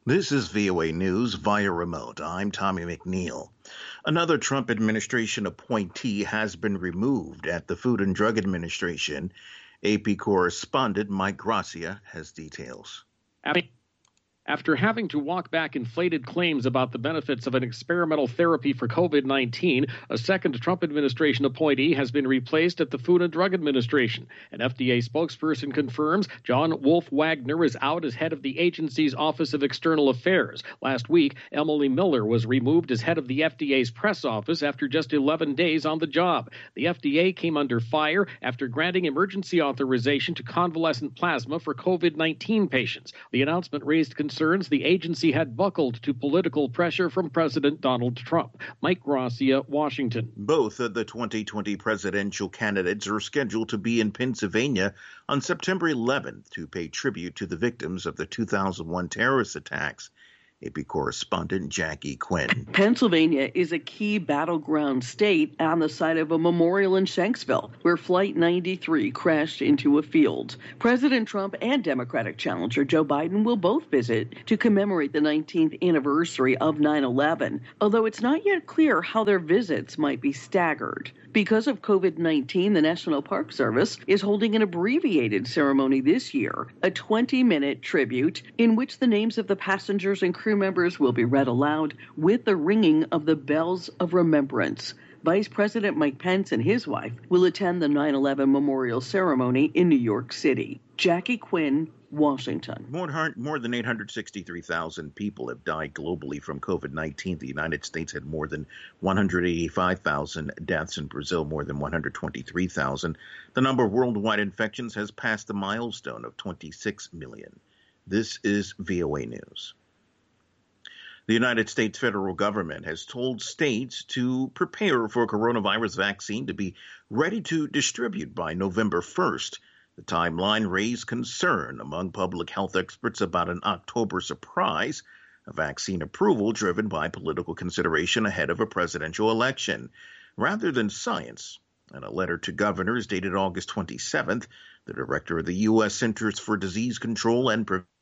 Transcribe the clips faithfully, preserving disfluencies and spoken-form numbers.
This is V O A News via remote. I'm Tommy McNeil. Another Trump administration appointee has been removed at the Food and Drug Administration. A P correspondent Mike Gracia has details. Abby? After having to walk back inflated claims about the benefits of an experimental therapy for COVID nineteen, a second Trump administration appointee has been replaced at the Food and Drug Administration. An F D A spokesperson confirms John Wolf Wagner is out as head of the agency's Office of External Affairs. Last week, Emily Miller was removed as head of the F D A's press office after just eleven days on the job. The F D A came under fire after granting emergency authorization to convalescent plasma for COVID nineteen patients. The announcement raised concerns the agency had buckled to political pressure from President Donald Trump. Mike Gracia, Washington. Both of the twenty twenty presidential candidates are scheduled to be in Pennsylvania on September eleventh to pay tribute to the victims of the two thousand one terrorist attacks. A P correspondent Jackie Quinn. Pennsylvania is a key battleground state on the site of a memorial in Shanksville, where Flight ninety-three crashed into a field. President Trump and Democratic challenger Joe Biden will both visit to commemorate the nineteenth anniversary of nine eleven, although it's not yet clear how their visits might be staggered. Because of COVID nineteen, the National Park Service is holding an abbreviated ceremony this year, a twenty-minute tribute in which the names of the passengers and crew members will be read aloud with the ringing of the bells of remembrance. Vice President Mike Pence and his wife will attend the nine eleven memorial ceremony in New York City. Jackie Quinn, Washington. More, more than eight hundred sixty-three thousand people have died globally from COVID nineteen. The United States had more than one hundred eighty-five thousand deaths. In Brazil, more than one hundred twenty-three thousand. The number of worldwide infections has passed the milestone of twenty-six million. This is V O A News. The United States federal government has told states to prepare for a coronavirus vaccine to be ready to distribute by November first. The timeline raised concern among public health experts about an October surprise, a vaccine approval driven by political consideration ahead of a presidential election, rather than science. In a letter to governors dated August twenty-seventh, the director of the U S Centers for Disease Control and Prevention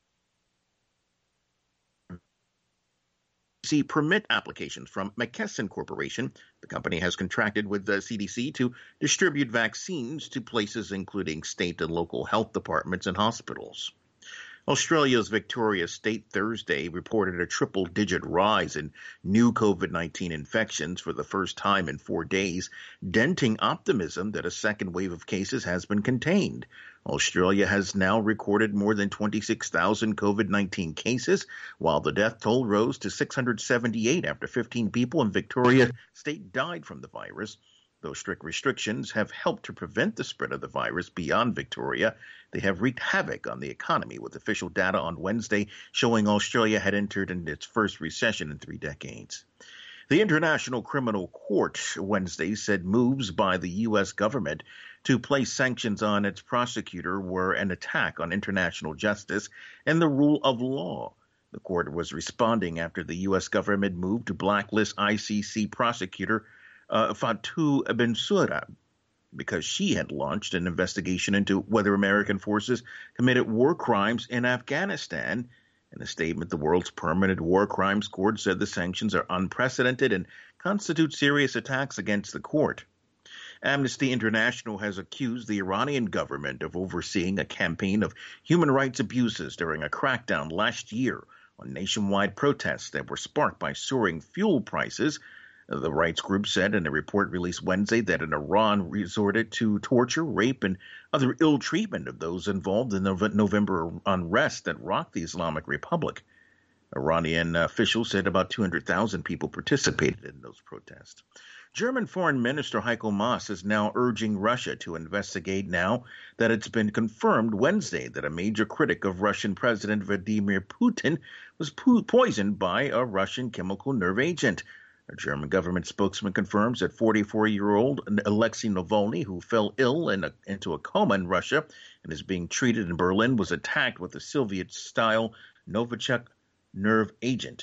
permit applications from McKesson Corporation. The company has contracted with the C D C to distribute vaccines to places including state and local health departments and hospitals. Australia's Victoria State Thursday reported a triple-digit rise in new COVID nineteen infections for the first time in four days, denting optimism that a second wave of cases has been contained. Australia has now recorded more than twenty-six thousand COVID nineteen cases, while the death toll rose to six hundred seventy-eight after fifteen people in Victoria State died from the virus. Though strict restrictions have helped to prevent the spread of the virus beyond Victoria, they have wreaked havoc on the economy, with official data on Wednesday showing Australia had entered into its first recession in three decades. The International Criminal Court Wednesday said moves by the U S government to place sanctions on its prosecutor were an attack on international justice and the rule of law. The court was responding after the U S government moved to blacklist I C C prosecutor Uh, Fatou Bensouda because she had launched an investigation into whether American forces committed war crimes in Afghanistan. In a statement, the world's permanent war crimes court said the sanctions are unprecedented and constitute serious attacks against the court. Amnesty International has accused the Iranian government of overseeing a campaign of human rights abuses during a crackdown last year on nationwide protests that were sparked by soaring fuel prices. The rights group said in a report released Wednesday that in Iran resorted to torture, rape, and other ill treatment of those involved in the November unrest that rocked the Islamic Republic. Iranian officials said about two hundred thousand people participated in those protests. German Foreign Minister Heiko Maas is now urging Russia to investigate now that it's been confirmed Wednesday that a major critic of Russian President Vladimir Putin was po- poisoned by a Russian chemical nerve agent. A German government spokesman confirms that forty-four-year-old Alexei Navalny, who fell ill in a, into a coma in Russia and is being treated in Berlin, was attacked with a Soviet-style Novichok nerve agent.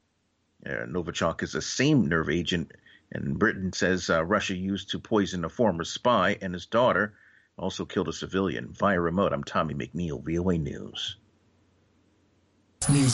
Uh, Novichok is the same nerve agent, and Britain says uh, Russia used to poison a former spy and his daughter, also killed a civilian. Via remote, I'm Tommy McNeil, V O A News.